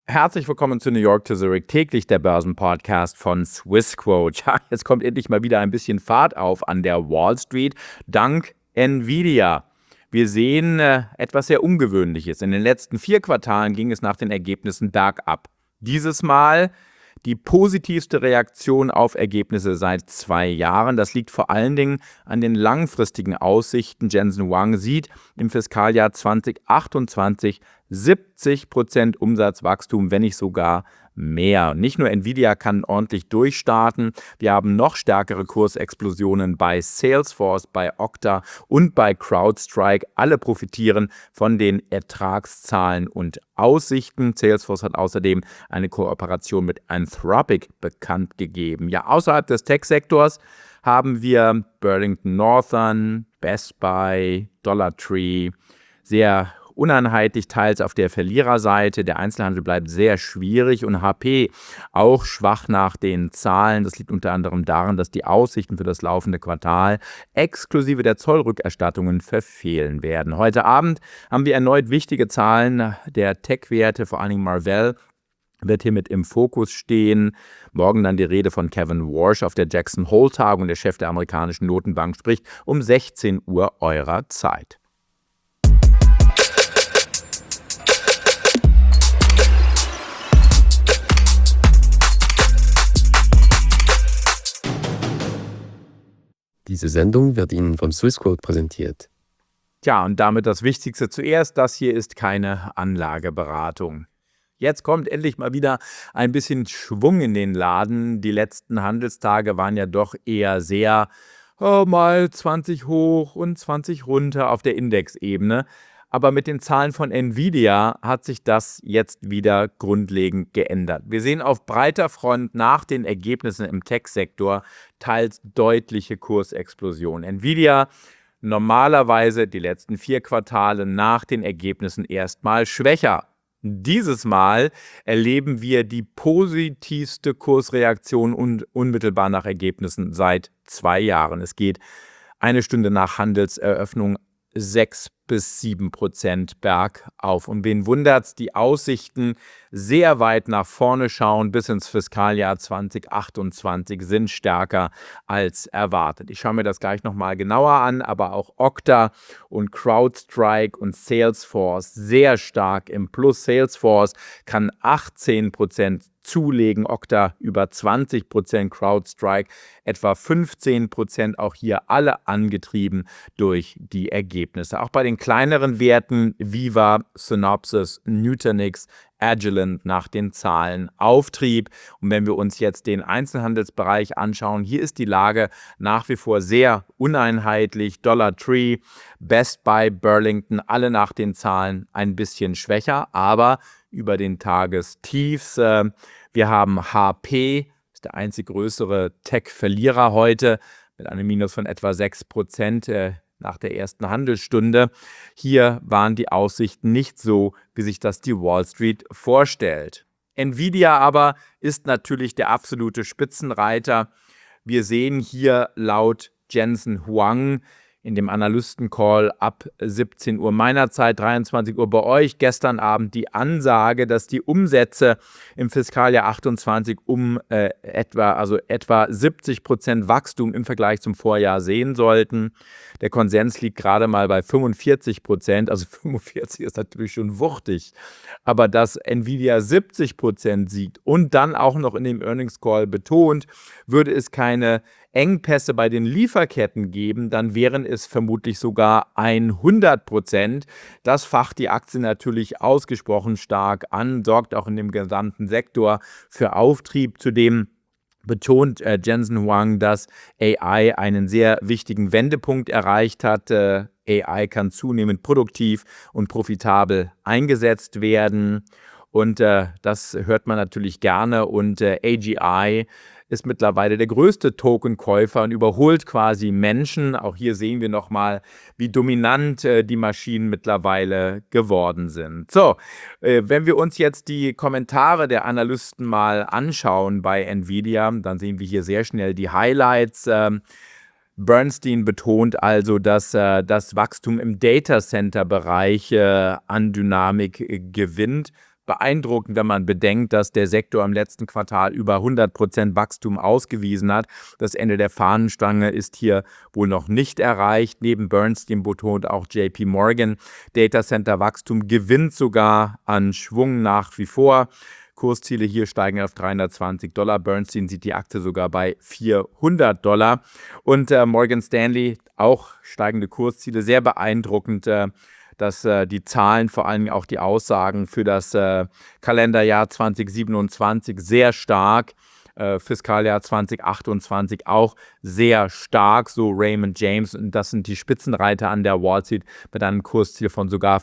Herzlich willkommen zu New York to Zurich, täglich der Börsenpodcast von Swissquote. Ja, jetzt kommt endlich mal wieder ein bisschen Fahrt auf an der Wall Street, dank Nvidia. Wir sehen etwas sehr Ungewöhnliches. In den letzten 4 Quartalen ging es nach den Ergebnissen bergab. Dieses Mal die positivste Reaktion auf Ergebnisse seit 2 Jahren. Das liegt vor allen Dingen an den langfristigen Aussichten. Jensen Huang sieht im Fiskaljahr 2028 70% Umsatzwachstum, wenn nicht sogar mehr. Nicht nur Nvidia kann ordentlich durchstarten, wir haben noch stärkere Kursexplosionen bei Salesforce, bei Okta und bei CrowdStrike. Alle profitieren von den Ertragszahlen und Aussichten. Salesforce hat außerdem eine Kooperation mit Anthropic bekannt gegeben. Ja, außerhalb des Tech-Sektors haben wir Burlington Northern, Best Buy, Dollar Tree, sehr uneinheitlich, teils auf der Verliererseite. Der Einzelhandel bleibt sehr schwierig und HP auch schwach nach den Zahlen. Das liegt unter anderem daran, dass die Aussichten für das laufende Quartal exklusive der Zollrückerstattungen verfehlen werden. Heute Abend haben wir erneut wichtige Zahlen der Tech-Werte, vor allen Dingen Marvell wird hier mit im Fokus stehen. Morgen dann die Rede von Kevin Warsh auf der Jackson Hole-Tagung. Der Chef der amerikanischen Notenbank spricht um 16 Uhr eurer Zeit. Diese Sendung wird Ihnen von Swissquote präsentiert. Tja, und damit das Wichtigste zuerst, das hier ist keine Anlageberatung. Jetzt kommt endlich mal wieder ein bisschen Schwung in den Laden. Die letzten Handelstage waren ja doch eher sehr mal 20 hoch und 20 runter auf der Indexebene. Aber mit den Zahlen von Nvidia hat sich das jetzt wieder grundlegend geändert. Wir sehen auf breiter Front nach den Ergebnissen im Tech-Sektor teils deutliche Kursexplosionen. Nvidia normalerweise die letzten 4 Quartale nach den Ergebnissen erstmal schwächer. Dieses Mal erleben wir die positivste Kursreaktion unmittelbar nach Ergebnissen seit 2 Jahren. Es geht eine Stunde nach Handelseröffnung 6-7% bergauf. Und wen wundert's, die Aussichten sehr weit nach vorne schauen bis ins Fiskaljahr 2028 sind stärker als erwartet. Ich schaue mir das gleich nochmal genauer an, aber auch Okta und CrowdStrike und Salesforce sehr stark im Plus. Salesforce kann 18% zulegen, Okta über 20%, CrowdStrike etwa 15%, auch hier alle angetrieben durch die Ergebnisse. Auch bei den kleineren Werten Viva, Synopsys, Nutanix, Agilent nach den Zahlen Auftrieb. Und wenn wir uns jetzt den Einzelhandelsbereich anschauen, hier ist die Lage nach wie vor sehr uneinheitlich. Dollar Tree, Best Buy, Burlington, alle nach den Zahlen ein bisschen schwächer, aber über den Tagestiefs. Wir haben HP, ist der einzig größere Tech-Verlierer heute, mit einem Minus von etwa 6%. Nach der ersten Handelsstunde. Hier waren die Aussichten nicht so, wie sich das die Wall Street vorstellt. Nvidia aber ist natürlich der absolute Spitzenreiter. Wir sehen hier laut Jensen Huang in dem Analystencall ab 17 Uhr meiner Zeit, 23 Uhr bei euch, gestern Abend die Ansage, dass die Umsätze im Fiskaljahr 28 etwa 70% Wachstum im Vergleich zum Vorjahr sehen sollten. Der Konsens liegt gerade mal bei 45%, also 45 ist natürlich schon wuchtig. Aber dass Nvidia 70% sieht und dann auch noch in dem Earnings Call betont, würde es keine Engpässe bei den Lieferketten geben, dann wären es vermutlich sogar 100%. Das facht die Aktie natürlich ausgesprochen stark an, sorgt auch in dem gesamten Sektor für Auftrieb. Zudem betont Jensen Huang, dass AI einen sehr wichtigen Wendepunkt erreicht hat. AI kann zunehmend produktiv und profitabel eingesetzt werden. Und das hört man natürlich gerne. Und AGI ist mittlerweile der größte Tokenkäufer und überholt quasi Menschen. Auch hier sehen wir nochmal, wie dominant die Maschinen mittlerweile geworden sind. So, wenn wir uns jetzt die Kommentare der Analysten mal anschauen bei Nvidia, dann sehen wir hier sehr schnell die Highlights. Bernstein betont also, dass das Wachstum im Datacenter-Bereich an Dynamik gewinnt. beeindruckend, wenn man bedenkt, dass der Sektor im letzten Quartal über 100% Wachstum ausgewiesen hat. Das Ende der Fahnenstange ist hier wohl noch nicht erreicht. Neben Bernstein betont auch JP Morgan, Datacenter-Wachstum gewinnt sogar an Schwung nach wie vor. Kursziele hier steigen auf $320. Bernstein sieht die Aktie sogar bei $400. Und Morgan Stanley auch steigende Kursziele, sehr beeindruckend, dass die Zahlen, vor allem auch die Aussagen für das Kalenderjahr 2027 sehr stark, Fiskaljahr 2028 auch sehr stark, so Raymond James, und das sind die Spitzenreiter an der Wall Street mit einem Kursziel von sogar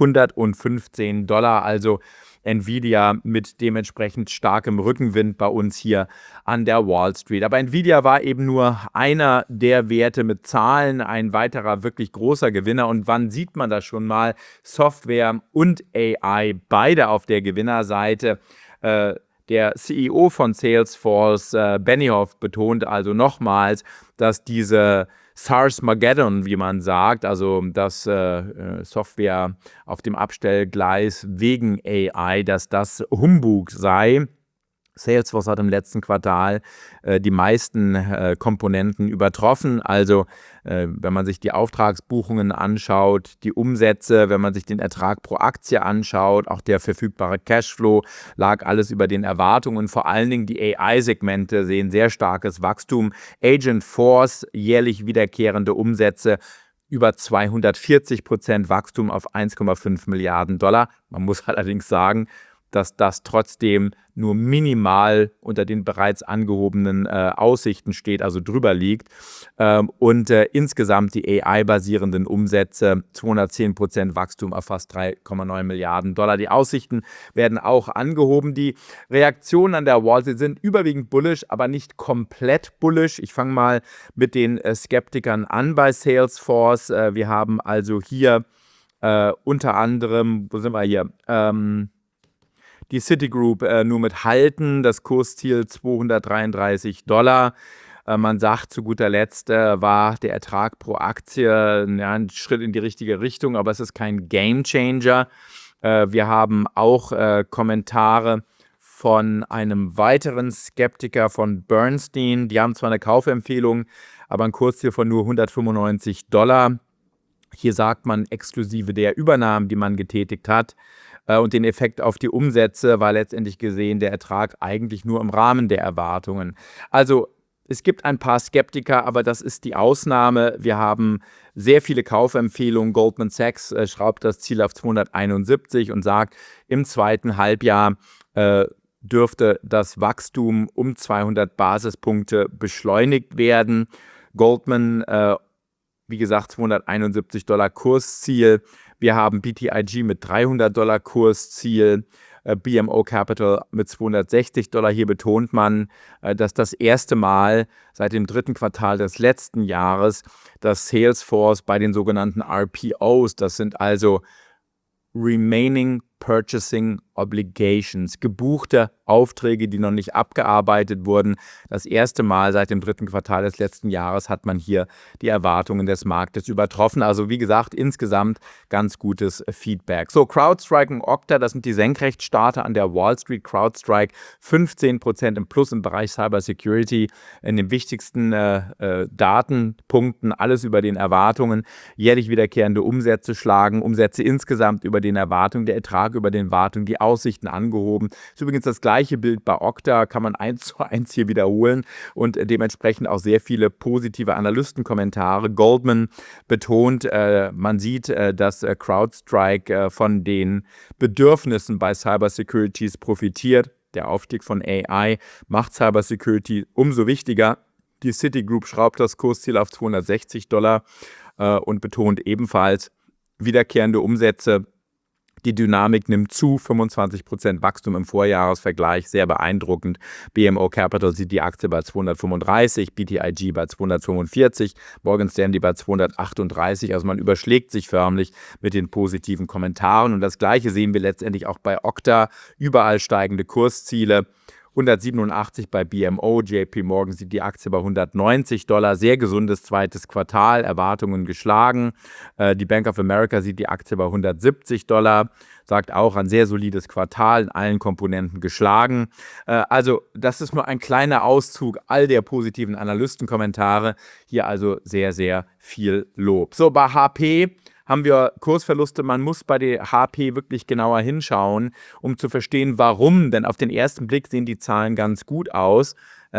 $515, also Nvidia mit dementsprechend starkem Rückenwind bei uns hier an der Wall Street. Aber Nvidia war eben nur einer der Werte mit Zahlen, ein weiterer wirklich großer Gewinner. Und wann sieht man das schon mal? Software und AI, beide auf der Gewinnerseite. Der CEO von Salesforce, Benioff, betont also nochmals, dass diese SaaS-Mageddon, wie man sagt, also dass Software auf dem Abstellgleis wegen AI, dass das Humbug sei. Salesforce hat im letzten Quartal die meisten Komponenten übertroffen. Also wenn man sich die Auftragsbuchungen anschaut, die Umsätze, wenn man sich den Ertrag pro Aktie anschaut, auch der verfügbare Cashflow, lag alles über den Erwartungen. Vor allen Dingen die AI-Segmente sehen sehr starkes Wachstum. Agentforce, jährlich wiederkehrende Umsätze, über 240% Wachstum auf $1,5 Milliarden. Man muss allerdings sagen, dass das trotzdem nur minimal unter den bereits angehobenen Aussichten steht, also drüber liegt. Und insgesamt die AI-basierenden Umsätze, 210% Wachstum auf fast $3,9 Milliarden. Die Aussichten werden auch angehoben. Die Reaktionen an der Wall Street sind überwiegend bullish, aber nicht komplett bullish. Ich fange mal mit den Skeptikern an bei Salesforce. Wir haben also hier unter anderem, wo sind wir hier? Die Citigroup nur mit Halten, das Kursziel $233. Man sagt, zu guter Letzt war der Ertrag pro Aktie ein Schritt in die richtige Richtung, aber es ist kein Gamechanger. Wir haben auch Kommentare von einem weiteren Skeptiker von Bernstein. Die haben zwar eine Kaufempfehlung, aber ein Kursziel von nur $195. Hier sagt man exklusive der Übernahmen, die man getätigt hat, und den Effekt auf die Umsätze war letztendlich gesehen der Ertrag eigentlich nur im Rahmen der Erwartungen. Also es gibt ein paar Skeptiker, aber das ist die Ausnahme. Wir haben sehr viele Kaufempfehlungen. Goldman Sachs schraubt das Ziel auf 271 und sagt, im zweiten Halbjahr dürfte das Wachstum um 200 Basispunkte beschleunigt werden. Goldman, wie gesagt, $271 Kursziel. Wir haben BTIG mit $300 Kursziel, BMO Capital mit $260. Hier betont man, dass das erste Mal seit dem dritten Quartal des letzten Jahres das Salesforce bei den sogenannten RPOs, das sind also Remaining Purchasing Obligations, gebuchte Aufträge, die noch nicht abgearbeitet wurden. Das erste Mal seit dem dritten Quartal des letzten Jahres hat man hier die Erwartungen des Marktes übertroffen. Also wie gesagt, insgesamt ganz gutes Feedback. So, CrowdStrike und Okta, das sind die Senkrechtstarter an der Wall Street. CrowdStrike 15% im Plus im Bereich Cybersecurity, in den wichtigsten Datenpunkten, alles über den Erwartungen. Jährlich wiederkehrende Umsätze schlagen, Umsätze insgesamt über den Erwartungen, der Ertrag über den Erwartungen, die Aussichten angehoben. Das ist übrigens das gleiche Bild bei Okta, kann man 1:1 hier wiederholen und dementsprechend auch sehr viele positive Analystenkommentare. Goldman betont, man sieht, dass CrowdStrike von den Bedürfnissen bei Cybersecurities profitiert. Der Aufstieg von AI macht Cybersecurity umso wichtiger. Die Citigroup schraubt das Kursziel auf $260 und betont ebenfalls wiederkehrende Umsätze. Die Dynamik nimmt zu, 25% Wachstum im Vorjahresvergleich, sehr beeindruckend. BMO Capital sieht die Aktie bei 235, BTIG bei 245, Morgan Stanley bei 238. Also man überschlägt sich förmlich mit den positiven Kommentaren. Und das Gleiche sehen wir letztendlich auch bei Okta. Überall steigende Kursziele. 187 bei BMO, JP Morgan sieht die Aktie bei $190, sehr gesundes zweites Quartal, Erwartungen geschlagen. Die Bank of America sieht die Aktie bei $170, sagt auch ein sehr solides Quartal, in allen Komponenten geschlagen. Also das ist nur ein kleiner Auszug all der positiven Analystenkommentare. Hier also sehr, sehr viel Lob. So, bei HP haben wir Kursverluste. Man muss bei der HP wirklich genauer hinschauen, um zu verstehen, warum. Denn auf den ersten Blick sehen die Zahlen ganz gut aus.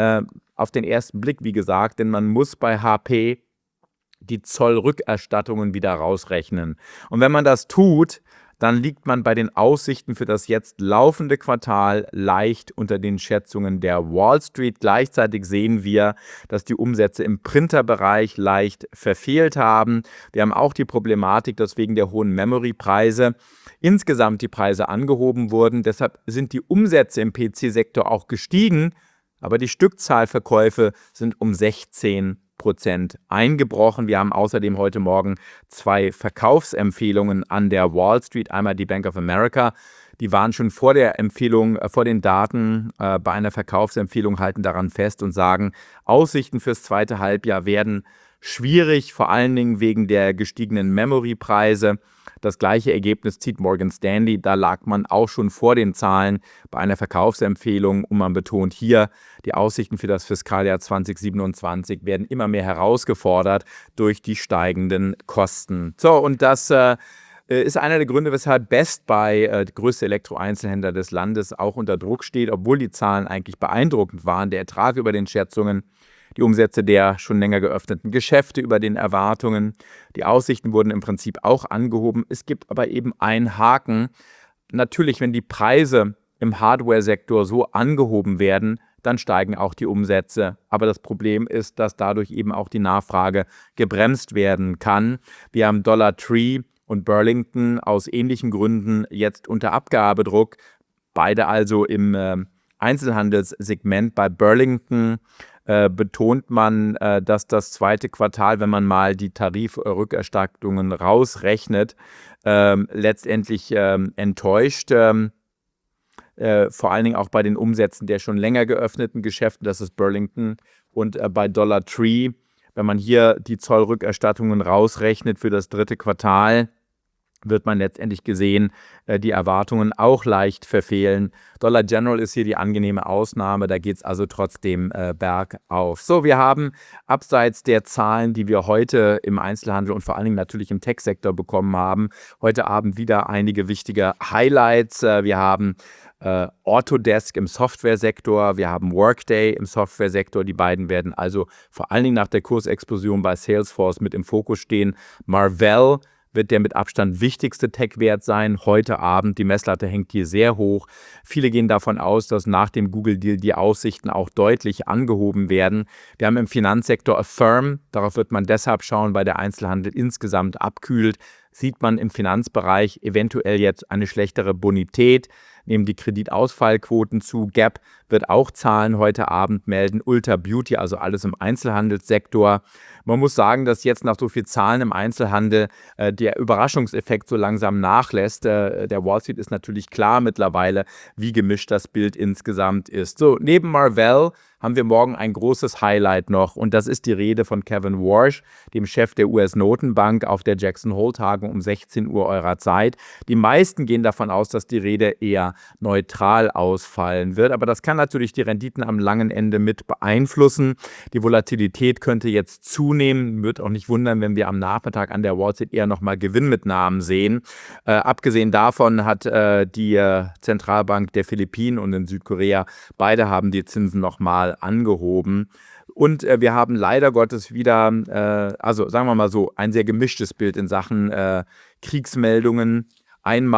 Auf den ersten Blick, wie gesagt, denn man muss bei HP die Zollrückerstattungen wieder rausrechnen. Und wenn man das tut, dann liegt man bei den Aussichten für das jetzt laufende Quartal leicht unter den Schätzungen der Wall Street. Gleichzeitig sehen wir, dass die Umsätze im Printerbereich leicht verfehlt haben. Wir haben auch die Problematik, dass wegen der hohen Memory-Preise insgesamt die Preise angehoben wurden. Deshalb sind die Umsätze im PC-Sektor auch gestiegen, aber die Stückzahlverkäufe sind um 16% eingebrochen. Wir haben außerdem heute Morgen 2 Verkaufsempfehlungen an der Wall Street. Einmal die Bank of America. Die waren schon vor der Empfehlung, vor den Daten bei einer Verkaufsempfehlung, halten daran fest und sagen, Aussichten fürs zweite Halbjahr werden schwierig, vor allen Dingen wegen der gestiegenen Memory-Preise. Das gleiche Ergebnis zieht Morgan Stanley. Da lag man auch schon vor den Zahlen bei einer Verkaufsempfehlung und man betont hier, die Aussichten für das Fiskaljahr 2027 werden immer mehr herausgefordert durch die steigenden Kosten. So, und das ist einer der Gründe, weshalb Best Buy, der größte Elektroeinzelhändler des Landes, auch unter Druck steht, obwohl die Zahlen eigentlich beeindruckend waren. Der Ertrag über den Schätzungen, die Umsätze der schon länger geöffneten Geschäfte über den Erwartungen. Die Aussichten wurden im Prinzip auch angehoben. Es gibt aber eben einen Haken. Natürlich, wenn die Preise im Hardware-Sektor so angehoben werden, dann steigen auch die Umsätze. Aber das Problem ist, dass dadurch eben auch die Nachfrage gebremst werden kann. Wir haben Dollar Tree und Burlington aus ähnlichen Gründen jetzt unter Abgabedruck. Beide also im Einzelhandelssegment. Bei Burlington betont man, dass das zweite Quartal, wenn man mal die Tarifrückerstattungen rausrechnet, letztendlich enttäuscht. Vor allen Dingen auch bei den Umsätzen der schon länger geöffneten Geschäfte, das ist Burlington, und bei Dollar Tree, wenn man hier die Zollrückerstattungen rausrechnet für das dritte Quartal, wird man letztendlich gesehen, die Erwartungen auch leicht verfehlen. Dollar General ist hier die angenehme Ausnahme, da geht es also trotzdem bergauf. So, wir haben abseits der Zahlen, die wir heute im Einzelhandel und vor allen Dingen natürlich im Tech-Sektor bekommen haben, heute Abend wieder einige wichtige Highlights. Wir haben Autodesk im Softwaresektor, wir haben Workday im Softwaresektor. Die beiden werden also vor allen Dingen nach der Kursexplosion bei Salesforce mit im Fokus stehen. Marvell wird der mit Abstand wichtigste Tech-Wert sein heute Abend. Die Messlatte hängt hier sehr hoch. Viele gehen davon aus, dass nach dem Google-Deal die Aussichten auch deutlich angehoben werden. Wir haben im Finanzsektor Affirm, darauf wird man deshalb schauen, weil der Einzelhandel insgesamt abkühlt. Sieht man im Finanzbereich eventuell jetzt eine schlechtere Bonität, nehmen die Kreditausfallquoten zu. Gap wird auch Zahlen heute Abend melden. Ulta Beauty, also alles im Einzelhandelssektor. Man muss sagen, dass jetzt nach so viel Zahlen im Einzelhandel der Überraschungseffekt so langsam nachlässt. Der Wall Street ist natürlich klar mittlerweile, wie gemischt das Bild insgesamt ist. So, neben Marvell haben wir morgen ein großes Highlight noch und das ist die Rede von Kevin Warsh, dem Chef der US-Notenbank, auf der Jackson-Hole-Tagung um 16 Uhr eurer Zeit. Die meisten gehen davon aus, dass die Rede eher neutral ausfallen wird, aber das kann natürlich die Renditen am langen Ende mit beeinflussen. Die Volatilität könnte jetzt zunehmen, wird auch nicht wundern, wenn wir am Nachmittag an der Wall Street eher nochmal Gewinnmitnahmen sehen. Abgesehen davon hat die Zentralbank der Philippinen und in Südkorea, beide haben die Zinsen nochmal angehoben. Und wir haben leider Gottes wieder, also sagen wir mal so, ein sehr gemischtes Bild in Sachen Kriegsmeldungen.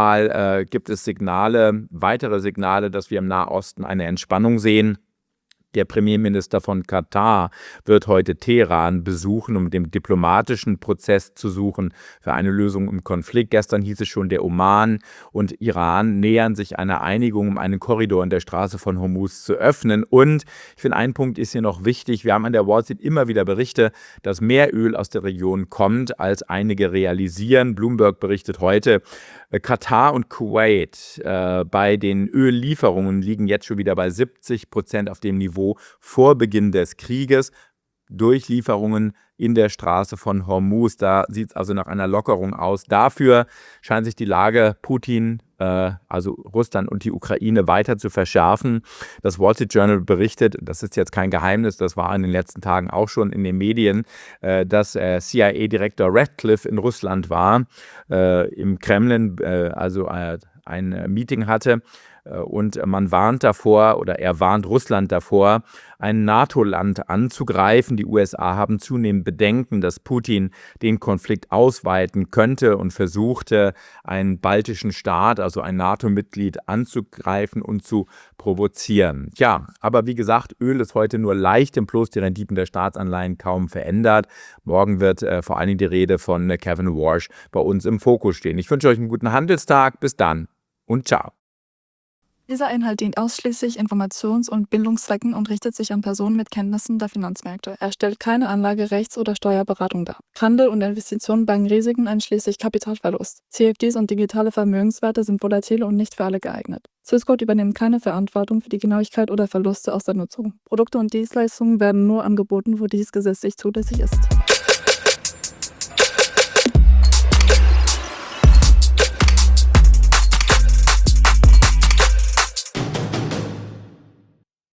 Einmal gibt es Signale, weitere Signale, dass wir im Nahosten eine Entspannung sehen. Der Premierminister von Katar wird heute Teheran besuchen, um den diplomatischen Prozess zu suchen für eine Lösung im Konflikt. Gestern hieß es schon, der Oman und Iran nähern sich einer Einigung, um einen Korridor in der Straße von Hormuz zu öffnen. Und ich finde, ein Punkt ist hier noch wichtig. Wir haben an der Wall Street immer wieder Berichte, dass mehr Öl aus der Region kommt, als einige realisieren. Bloomberg berichtet heute, Katar und Kuwait bei den Öllieferungen liegen jetzt schon wieder bei 70% auf dem Niveau vor Beginn des Krieges. Durch Lieferungen in der Straße von Hormuz. Da sieht es also nach einer Lockerung aus. Dafür scheint sich die Lage Putin, also Russland und die Ukraine, weiter zu verschärfen. Das Wall Street Journal berichtet, das ist jetzt kein Geheimnis, das war in den letzten Tagen auch schon in den Medien, dass CIA-Direktor Ratcliffe in Russland war, im Kremlin, also ein Meeting hatte. Und man warnt davor, oder er warnt Russland davor, ein NATO-Land anzugreifen. Die USA haben zunehmend Bedenken, dass Putin den Konflikt ausweiten könnte und versuchte, einen baltischen Staat, also ein NATO-Mitglied, anzugreifen und zu provozieren. Ja, aber wie gesagt, Öl ist heute nur leicht im Plus, die Renditen der Staatsanleihen kaum verändert. Morgen wird vor allen Dingen die Rede von Kevin Warsh bei uns im Fokus stehen. Ich wünsche euch einen guten Handelstag. Bis dann und ciao. Dieser Inhalt dient ausschließlich Informations- und Bildungszwecken und richtet sich an Personen mit Kenntnissen der Finanzmärkte. Er stellt keine Anlage-, Rechts- oder Steuerberatung dar. Handel und Investitionen bergen Risiken einschließlich Kapitalverlust. CFDs und digitale Vermögenswerte sind volatil und nicht für alle geeignet. Swissquote übernimmt keine Verantwortung für die Genauigkeit oder Verluste aus der Nutzung. Produkte und Dienstleistungen werden nur angeboten, wo dies gesetzlich zulässig ist.